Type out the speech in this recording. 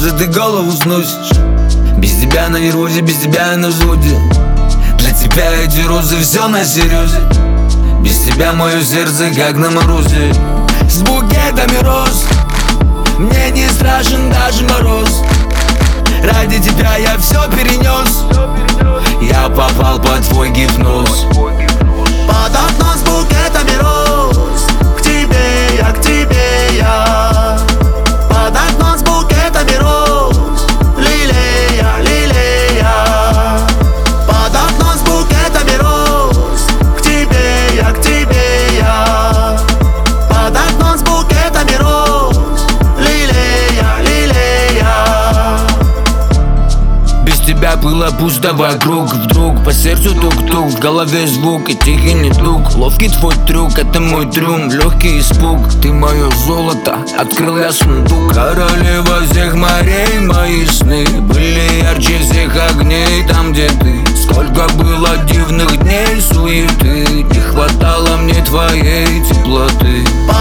розы ты голову сносишь. Без тебя на нерозе, без тебя на взводе. Для тебя эти розы все на серьезе. Без тебя мое сердце как на морозе. С букетами роз мне не страшен даже мороз. Ради тебя я все перенес. Я попал под твой гипноз. Под окном с букетами роз. К тебе я, к тебе я. Под окном с букетами роз. Лилея, лилея. Под окном с букетами роз. К тебе я, к тебе я. Под окном с букетами роз. Лилея, лилея. Без тебя было пусто вокруг. Вдруг по сердцу тук-тук, в голове звук и тихий недуг. Ловкий твой трюк, это мой трюм, легкий испуг. Ты мое золото, открыл я сундук. Королева всех морей, мои сны были ярче всех огней там, где ты. Сколько было дивных дней суеты, не хватало мне твоей теплоты.